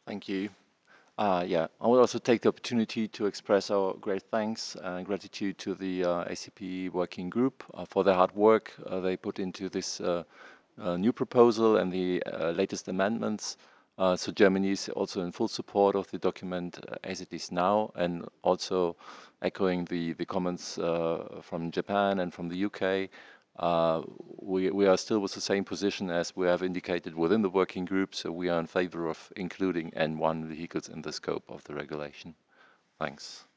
Thank you. Yeah, I will also take the opportunity to express our great thanks and gratitude to the ACP working group for the hard work they put into this new proposal and the latest amendments. So Germany is also in full support of the document as it is now, and also echoing the comments from Japan and from the UK. Uh, we are still with the same position as we have indicated within the working group, so we are in favor of including N1 vehicles in the scope of the regulation. Thanks.